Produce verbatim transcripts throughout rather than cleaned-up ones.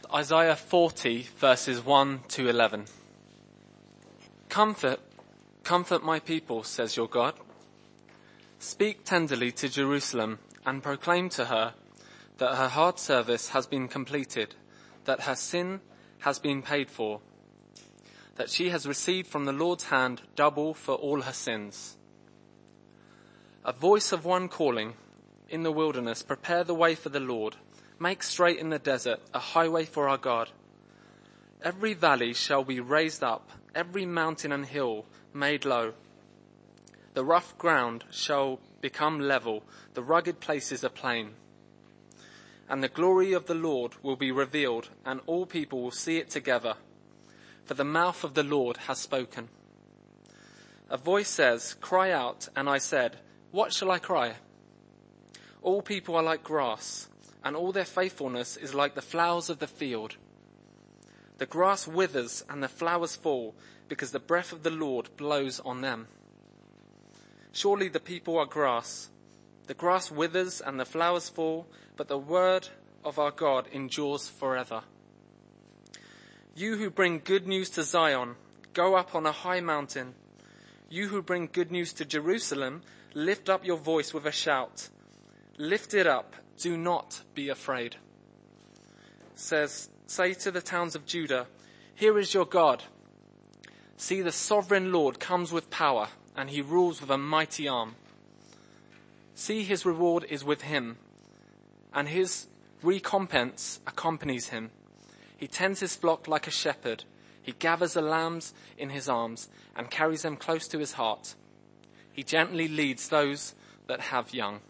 Isaiah forty, verses one to eleven. Comfort, comfort my people, says your God. Speak tenderly to Jerusalem and proclaim to her that her hard service has been completed, that her sin has been paid for, that she has received from the Lord's hand double for all her sins. A voice of one calling in the wilderness, prepare the way for the Lord. Make straight in the desert a highway for our God. Every valley shall be raised up, every mountain and hill made low. The rough ground shall become level, the rugged places a plain. And the glory of the Lord will be revealed, and all people will see it together. For the mouth of the Lord has spoken. A voice says, cry out, and I said, what shall I cry? All people are like grass, and all their faithfulness is like the flowers of the field. The grass withers and the flowers fall, because the breath of the Lord blows on them. Surely the people are grass. The grass withers and the flowers fall, but the word of our God endures forever. You who bring good news to Zion, go up on a high mountain. You who bring good news to Jerusalem, lift up your voice with a shout. Lift it up. Do not be afraid. Says, say to the towns of Judah, here is your God. See, the sovereign Lord comes with power, and he rules with a mighty arm. See, his reward is with him, and his recompense accompanies him. He tends his flock like a shepherd. He gathers the lambs in his arms and carries them close to his heart. He gently leads those that have young.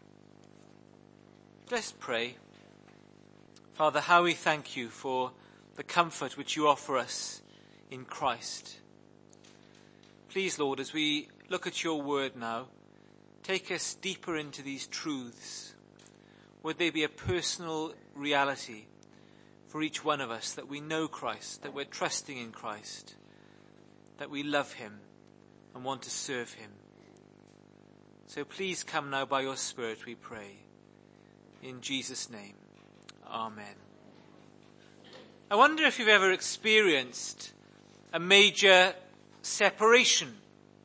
Let's pray. Father, how we thank you for the comfort which you offer us in Christ. Please, Lord, as we look at your word now, take us deeper into these truths. Would they be a personal reality for each one of us, that we know Christ, that we're trusting in Christ, that we love him and want to serve him. So please come now by your Spirit, we pray. In Jesus' name, amen. I wonder if you've ever experienced a major separation.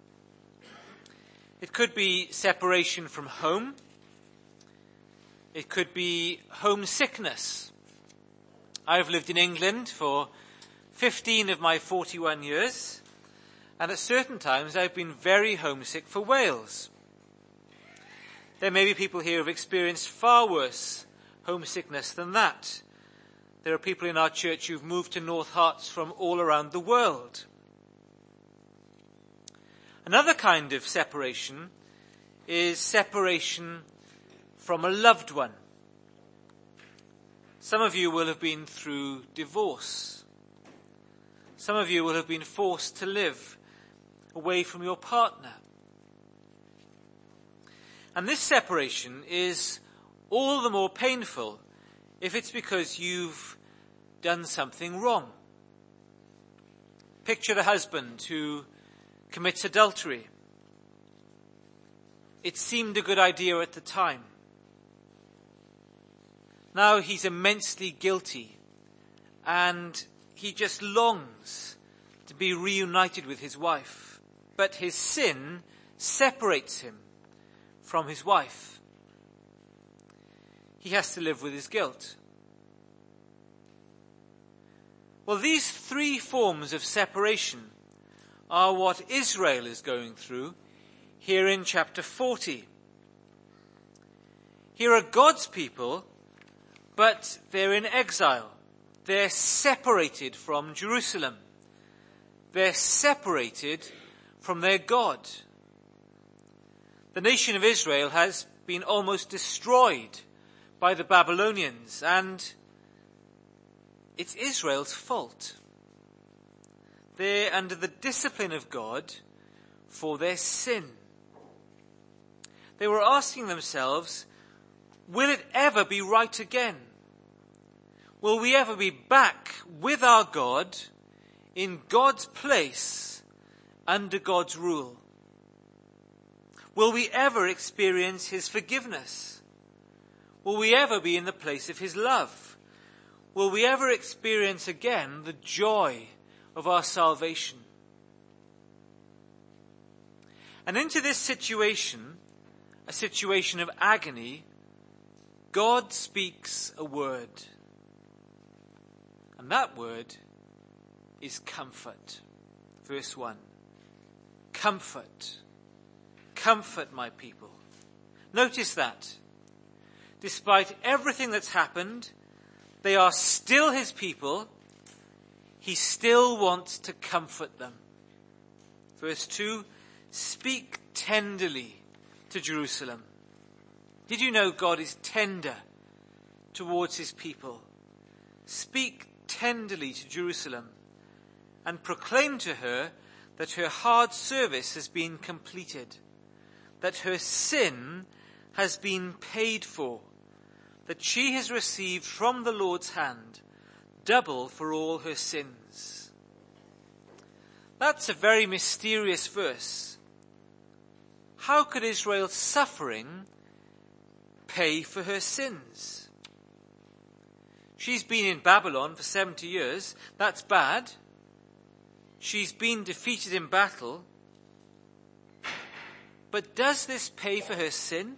It could be separation from home. It could be homesickness. I've lived in England for fifteen of my forty-one years, and at certain times I've been very homesick for Wales. There may be people here who have experienced far worse homesickness than that. There are people in our church who've moved to North Herts from all around the world. Another kind of separation is separation from a loved one. Some of you will have been through divorce. Some of you will have been forced to live away from your partner. And this separation is all the more painful if it's because you've done something wrong. Picture the husband who commits adultery. It seemed a good idea at the time. Now he's immensely guilty, and he just longs to be reunited with his wife. But his sin separates him from his wife. He has to live with his guilt. Well, these three forms of separation are what Israel is going through here in chapter forty. Here are God's people, but they're in exile. They're separated from Jerusalem. They're separated from their God. The nation of Israel has been almost destroyed by the Babylonians, and it's Israel's fault. They're under the discipline of God for their sin. They were asking themselves, will it ever be right again? Will we ever be back with our God, in God's place, under God's rule? Will we ever experience his forgiveness? Will we ever be in the place of his love? will we ever experience again the joy of our salvation? And into this situation, a situation of agony, God speaks a word. And that word is comfort. Verse one. Comfort. Comfort my people. Notice that. Despite everything that's happened, they are still his people. He still wants to comfort them. Verse two. Speak tenderly to Jerusalem. Did you know God is tender towards his people? Speak tenderly to Jerusalem and proclaim to her that her hard service has been completed, that her sin has been paid for, that she has received from the Lord's hand double for all her sins. That's a very mysterious verse. How could Israel's suffering pay for her sins? She's been in Babylon for seventy years. That's bad. She's been defeated in battle. But does this pay for her sin?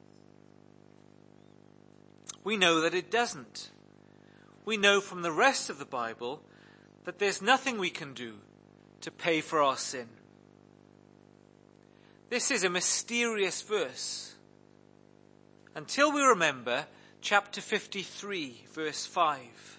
We know that it doesn't. We know from the rest of the Bible that there's nothing we can do to pay for our sin. This is a mysterious verse. Until we remember chapter fifty-three, verse five.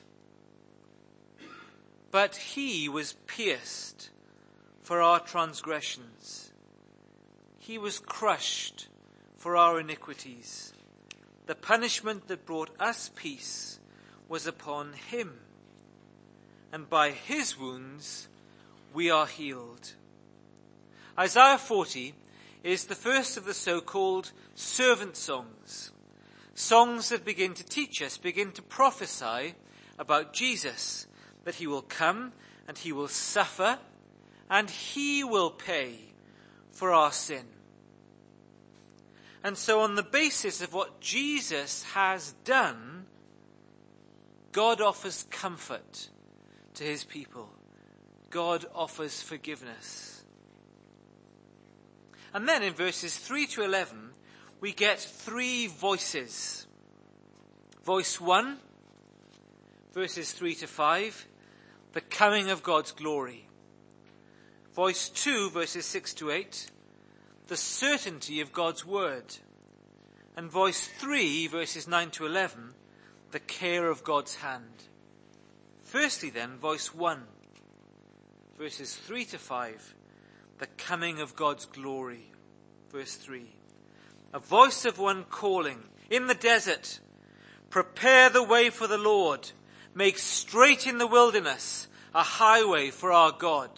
But he was pierced for our transgressions. He was crushed for our iniquities. The punishment that brought us peace was upon him. And by his wounds we are healed. Isaiah forty is the first of the so-called servant songs. Songs that begin to teach us, begin to prophesy about Jesus, that he will come and he will suffer and he will pay for our sin. And so on the basis of what Jesus has done, God offers comfort to his people. God offers forgiveness. And then in verses three to eleven, we get three voices. Voice one, verses three to five, the coming of God's glory. Voice two, verses six to eight, the certainty of God's word. And voice three, verses nine to eleven, the care of God's hand. Firstly then, voice one, verses three to five, the coming of God's glory. Verse three. A voice of one calling in the desert, prepare the way for the Lord, make straight in the wilderness a highway for our God.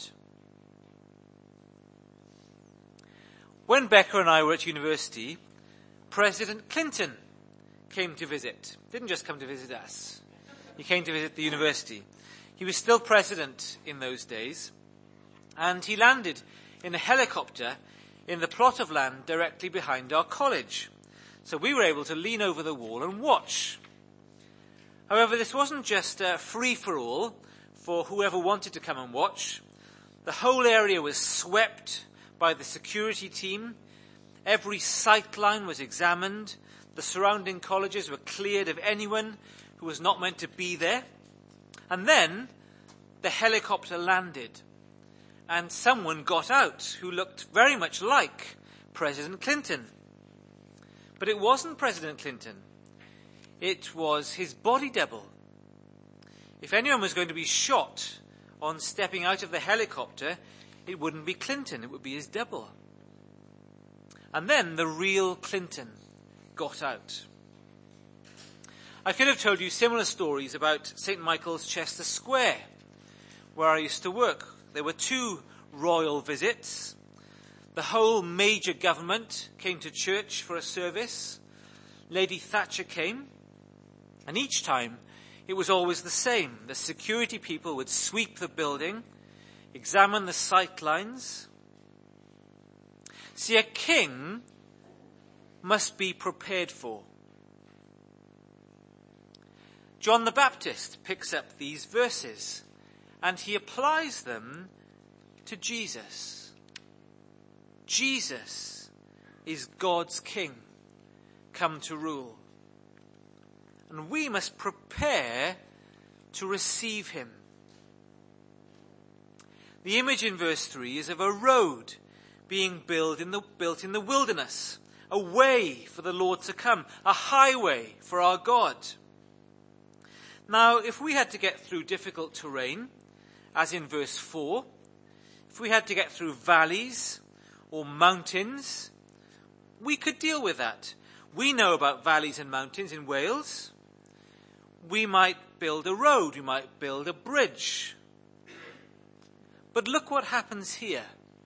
When Becca and I were at university, President Clinton came to visit. Didn't just come to visit us. He came to visit the university. He was still president in those days, and he landed in a helicopter in the plot of land directly behind our college. So we were able to lean over the wall and watch. However, this wasn't just a free-for-all for whoever wanted to come and watch. The whole area was swept by the security team. Every sight line was examined. The surrounding colleges were cleared of anyone who was not meant to be there. And then the helicopter landed. And someone got out who looked very much like President Clinton. But it wasn't President Clinton. It was his body double. If anyone was going to be shot on stepping out of the helicopter, it wouldn't be Clinton, it would be his double. And then the real Clinton got out. I could have told you similar stories about Saint Michael's Chester Square, where I used to work. There were two royal visits. The whole major government came to church for a service. Lady Thatcher came, and each time it was always the same. The security people would sweep the building, examine the sight lines. See, a king must be prepared for. John the Baptist picks up these verses and he applies them to Jesus. Jesus is God's King, come to rule. And we must prepare to receive him. The image in verse three is of a road being built in the, built in the wilderness, a way for the Lord to come, a highway for our God. Now, if we had to get through difficult terrain, as in verse four, if we had to get through valleys or mountains, we could deal with that. We know about valleys and mountains in Wales. We might build a road, we might build a bridge. But look what happens here.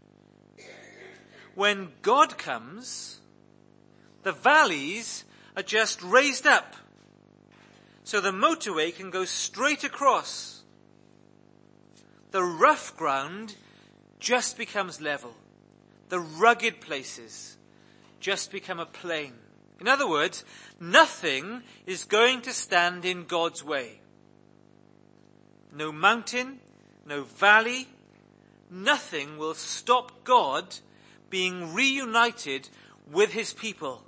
When God comes, the valleys are just raised up, so the motorway can go straight across. The rough ground just becomes level. The rugged places just become a plain. In other words, nothing is going to stand in God's way. No mountain, no valley, nothing will stop God being reunited with his people.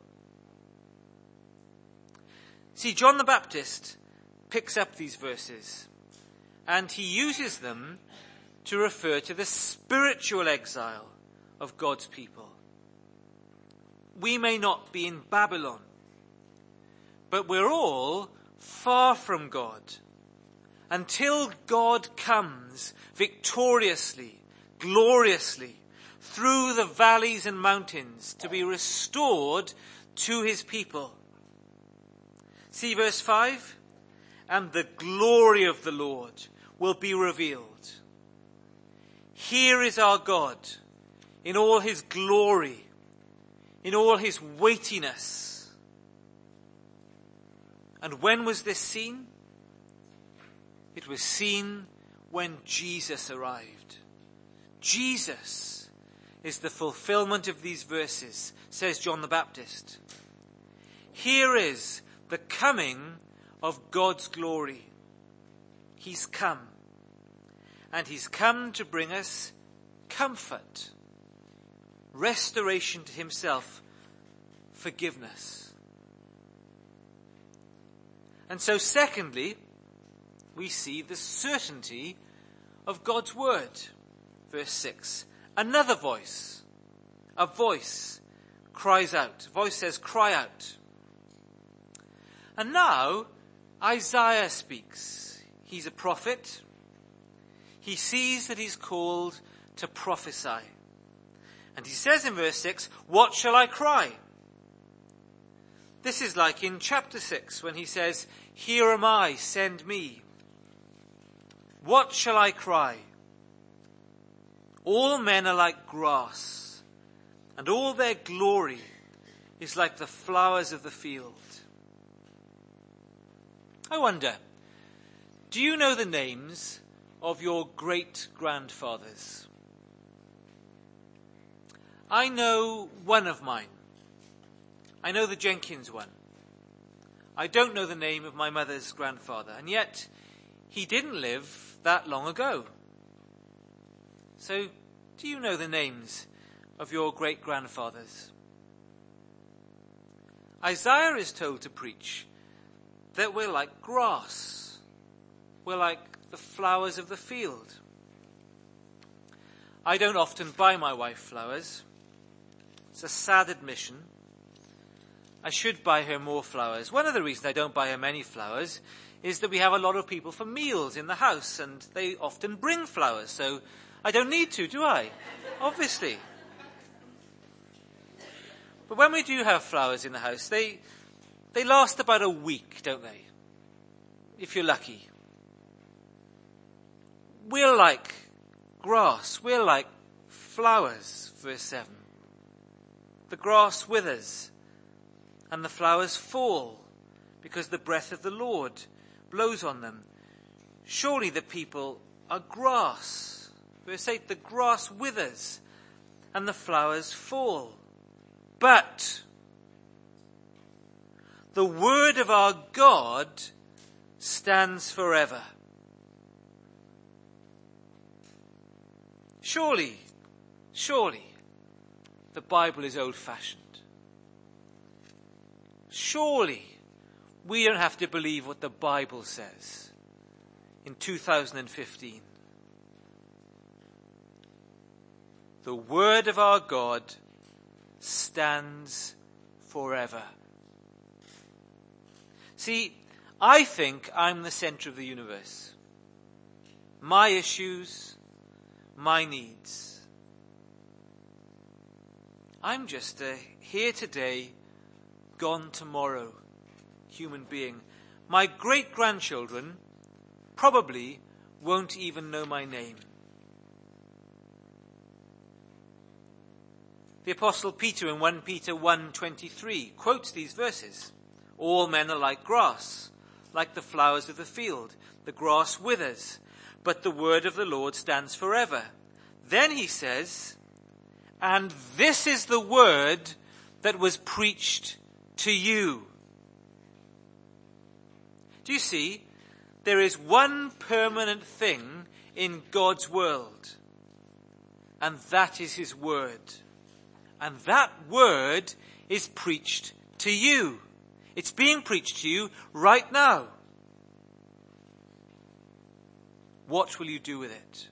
See, John the Baptist picks up these verses and he uses them to refer to the spiritual exile of God's people. We may not be in Babylon, but we're all far from God until God comes victoriously, gloriously, through the valleys and mountains to be restored to his people. See verse five? And the glory of the Lord will be revealed. Here is our God in all his glory, in all his weightiness. And when was this seen? It was seen when Jesus arrived. Jesus is the fulfillment of these verses, says John the Baptist. Here is the coming of God's glory. He's come. And he's come to bring us comfort, restoration to himself, forgiveness. And so secondly, we see the certainty of God's word. Verse six, another voice, a voice cries out. A voice says, cry out. And now Isaiah speaks. He's a prophet. He sees that he's called to prophesy. And he says in verse six, what shall I cry? This is like in chapter six when he says, here am I, send me. What shall I cry? All men are like grass, and all their glory is like the flowers of the field. I wonder, do you know the names of your great-grandfathers? I know one of mine. I know the Jenkins one. I don't know the name of my mother's grandfather, and yet he didn't live that long ago. So, do you know the names of your great-grandfathers? Isaiah is told to preach that we're like grass. We're like the flowers of the field. I don't often buy my wife flowers. It's a sad admission. I should buy her more flowers. One of the reasons I don't buy her many flowers is that we have a lot of people for meals in the house, and they often bring flowers, so I don't need to, do I? Obviously. But when we do have flowers in the house, they they last about a week, don't they? If you're lucky. We're like grass. We're like flowers, verse seven. The grass withers and the flowers fall because the breath of the Lord blows on them. Surely the people are grass. Verse eight, the grass withers and the flowers fall. But the word of our God stands forever. Surely, surely, the Bible is old-fashioned. Surely, we don't have to believe what the Bible says in two thousand fifteen. The word of our God stands forever. See, I think I'm the center of the universe. My issues, my needs. I'm just a here today, gone tomorrow human being. My great-grandchildren probably won't even know my name. The Apostle Peter in First Peter one twenty-three quotes these verses. All men are like grass, like the flowers of the field. The grass withers, but the word of the Lord stands forever. Then he says, and this is the word that was preached to you. Do you see? There is one permanent thing in God's world, and that is his word. And that word is preached to you. It's being preached to you right now. What will you do with it?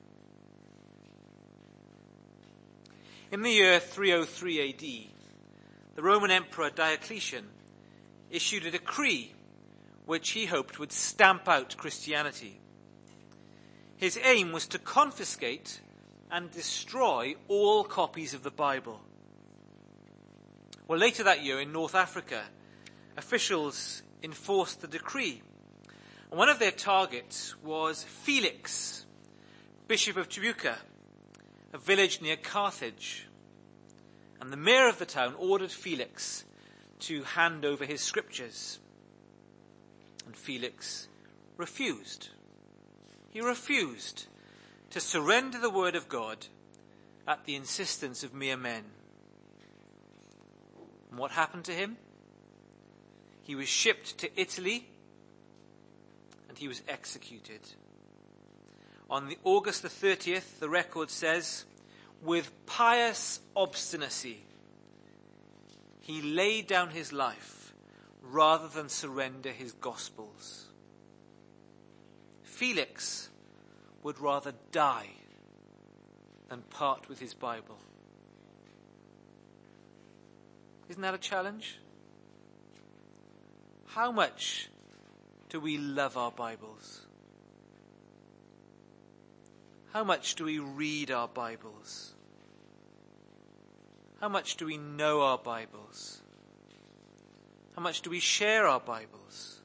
In the year three oh three A D, the Roman Emperor Diocletian issued a decree which he hoped would stamp out Christianity. His aim was to confiscate and destroy all copies of the Bible. Well, later that year in North Africa, officials enforced the decree. And one of their targets was Felix, Bishop of Tribuca, a village near Carthage. And the mayor of the town ordered Felix to hand over his scriptures. And Felix refused. He refused to surrender the word of God at the insistence of mere men. And what happened to him? He was shipped to Italy and he was executed. On the August the thirtieth, the record says, with pious obstinacy, he laid down his life rather than surrender his gospels. Felix would rather die than part with his Bible. Isn't that a challenge? How much do we love our Bibles? How much do we read our Bibles? How much do we know our Bibles? How much do we share our Bibles?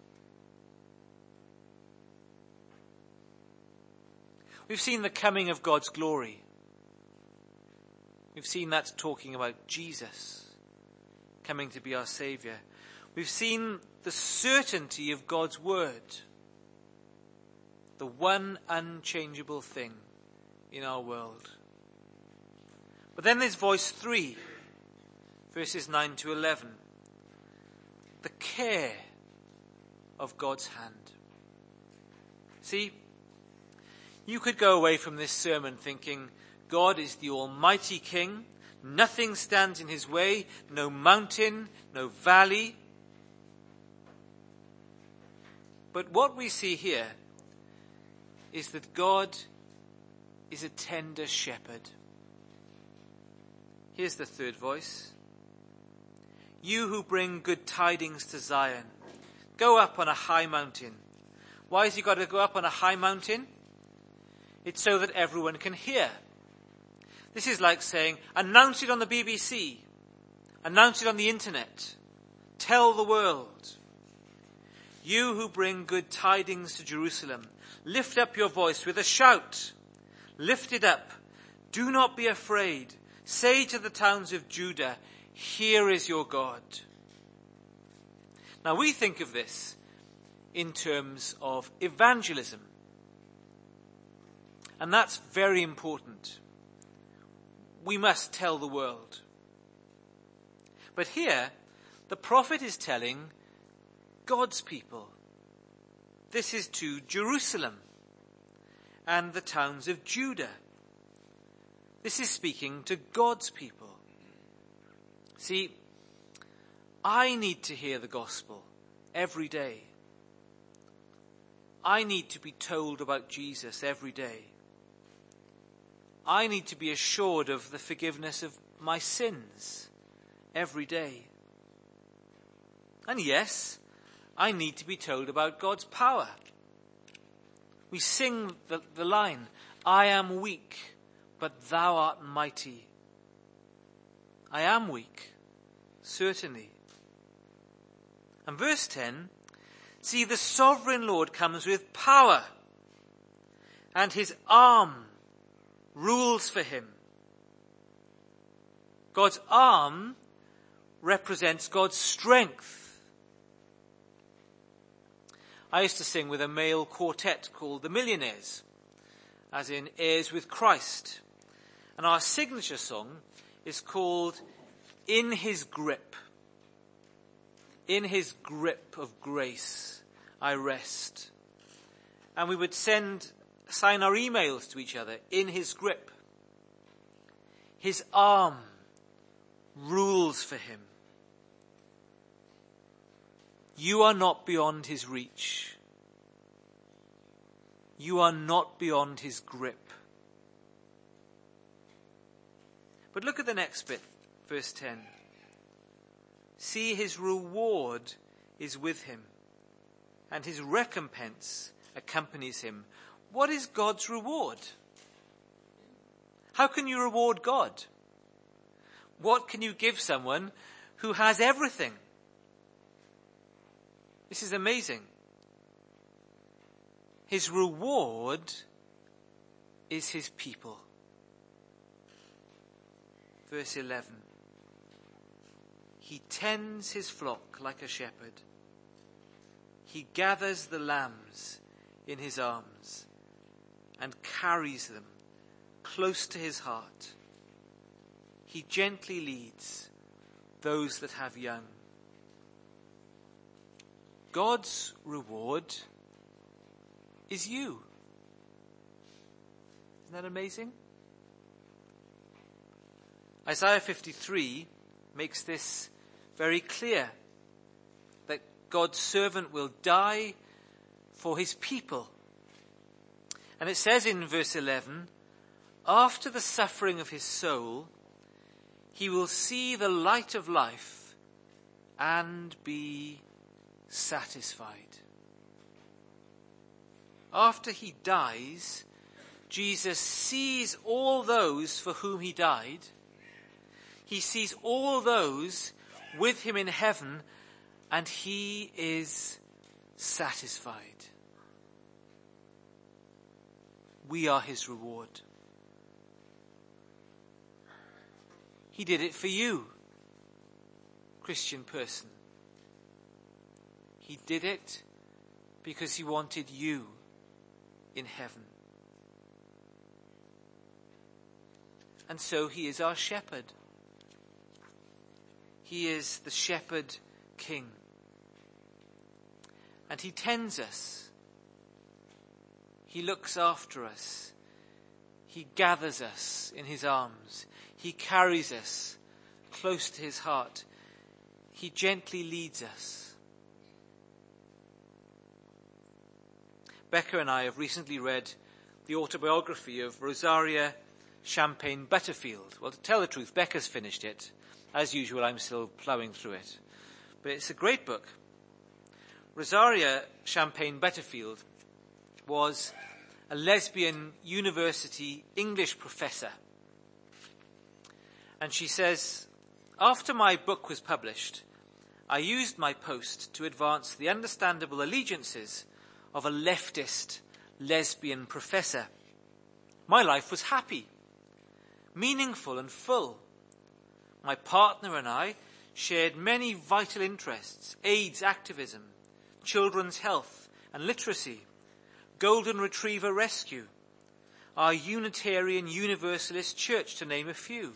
We've seen the coming of God's glory. We've seen that talking about Jesus coming to be our Saviour. We've seen the certainty of God's word, the one unchangeable thing in our world. But then there's voice three, verses nine to eleven. The care of God's hand. See, you could go away from this sermon thinking God is the Almighty King. Nothing stands in his way. No mountain, no valley. But what we see here is that God is a tender shepherd. Here's the third voice. You who bring good tidings to Zion, go up on a high mountain. Why has he got to go up on a high mountain? It's so that everyone can hear. This is like saying, announce it on the B B C. Announce it on the internet. Tell the world. You who bring good tidings to Jerusalem, lift up your voice with a shout. Lift it up. Do not be afraid. Say to the towns of Judah, here is your God. Now we think of this in terms of evangelism. And that's very important. We must tell the world. But here, the prophet is telling God's people. this is to Jerusalem and the towns of Judah. This is speaking to God's people. See, I need to hear the gospel every day. I need to be told about Jesus every day. I need to be assured of the forgiveness of my sins every day. And yes, I need to be told about God's power. We sing the, the line, I am weak, but thou art mighty. I am weak, certainly. And verse ten, see, the sovereign Lord comes with power, and his arm rules for him. God's arm represents God's strength. I used to sing with a male quartet called the Millionaires, as in Heirs with Christ. And our signature song is called In His Grip. In his grip of grace I rest. And we would send, sign our emails to each other, in his grip. His arm rules for him. You are not beyond his reach. You are not beyond his grip. But look at the next bit, verse ten. See, his reward is with him, and his recompense accompanies him. What is God's reward? How can you reward God? What can you give someone who has everything? This is amazing. His reward is his people. Verse eleven. He tends his flock like a shepherd. He gathers the lambs in his arms and carries them close to his heart. He gently leads those that have young. God's reward is you. Isn't that amazing? Isaiah fifty-three makes this very clear, that God's servant will die for his people. And it says in verse eleven, after the suffering of his soul, he will see the light of life and be satisfied. After he dies, Jesus sees all those for whom he died. He sees all those with him in heaven, and he is satisfied. We are his reward. He did it for you, Christian person. He did it because he wanted you in heaven. And so he is our shepherd. He is the shepherd king. And he tends us. He looks after us. He gathers us in his arms. He carries us close to his heart. He gently leads us. Becca and I have recently read the autobiography of Rosaria Champagne Butterfield. Well, to tell the truth, Becca's finished it. As usual, I'm still ploughing through it. But it's a great book. Rosaria Champagne Butterfield was a lesbian university English professor. And she says, after my book was published, I used my post to advance the understandable allegiances of a leftist lesbian professor. My life was happy, meaningful and full. My partner and I shared many vital interests: AIDS activism, children's health and literacy, golden retriever rescue, our Unitarian Universalist Church, to name a few.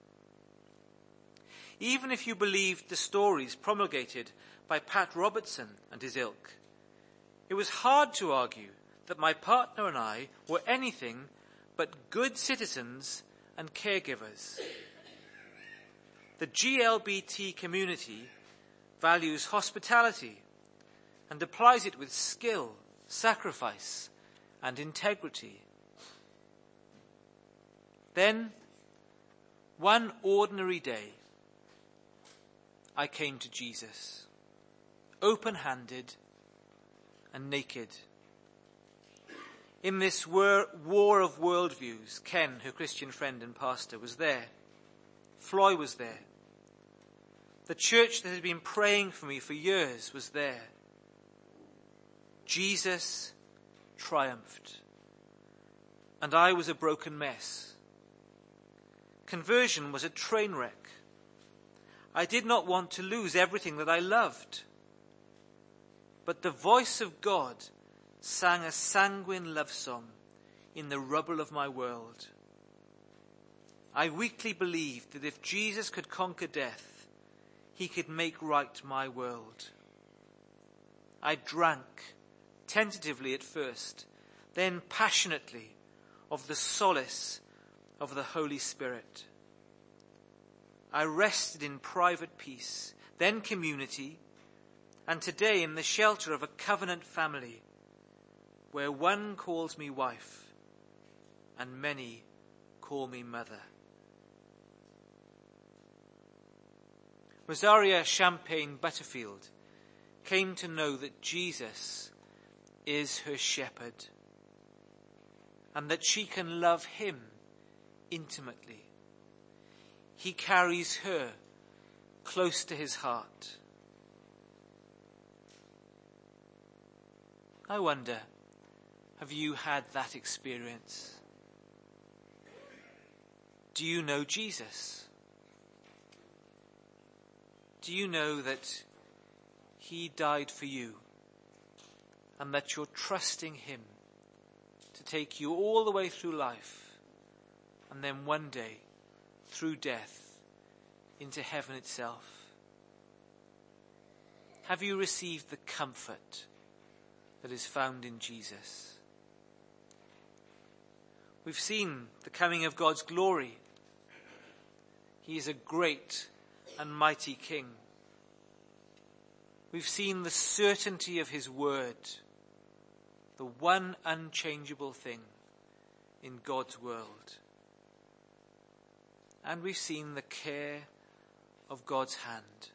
Even if you believed the stories promulgated by Pat Robertson and his ilk, It was hard to argue that my partner and I were anything but good citizens and caregivers. The G L B T community values hospitality and applies it with skill, sacrifice, and integrity. Then, one ordinary day, I came to Jesus, open-handed and naked. In this war, war of worldviews, Ken, her Christian friend and pastor, was there. Floy was there. The church that had been praying for me for years was there. Jesus triumphed, and I was a broken mess. Conversion was a train wreck. I did not want to lose everything that I loved. But the voice of God sang a sanguine love song in the rubble of my world. I weakly believed that if Jesus could conquer death, he could make right my world. I drank, tentatively at first, then passionately, of the solace of the Holy Spirit. I rested in private peace, then community, and today in the shelter of a covenant family, where one calls me wife and many call me mother. Rosaria Champagne Butterfield came to know that Jesus is her shepherd and that she can love him intimately. He carries her close to his heart. I wonder, have you had that experience? Do you know Jesus? Do you know that he died for you and that you're trusting him to take you all the way through life and then one day through death into heaven itself? Have you received the comfort that is found in Jesus? We've seen the coming of God's glory. He is a great and mighty King. We've seen the certainty of his word, the one unchangeable thing in God's world. And we've seen the care of God's hand.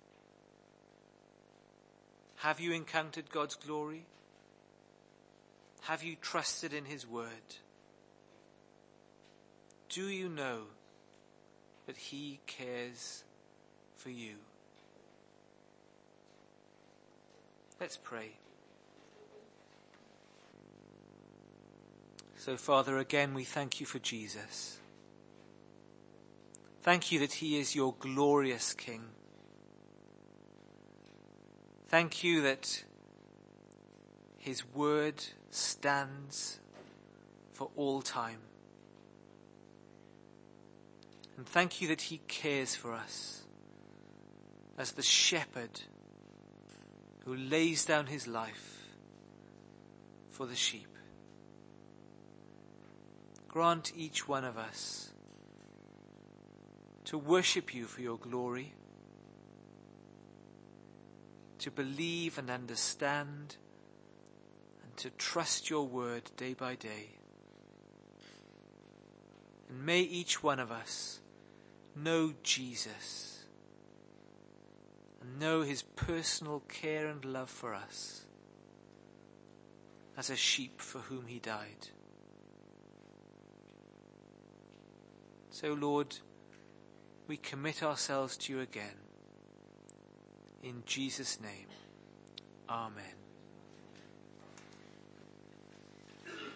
Have you encountered God's glory? Have you trusted in his word? Do you know that he cares for you? Let's pray. So, Father, again we thank you for Jesus. Thank you that he is your glorious King. Thank you that his word stands for all time. And thank you that he cares for us as the shepherd who lays down his life for the sheep. Grant each one of us to worship you for your glory, to believe and understand, and to trust your word day by day. And may each one of us know Jesus and know his personal care and love for us as a sheep for whom he died. So, Lord, we commit ourselves to you again. In Jesus' name, amen.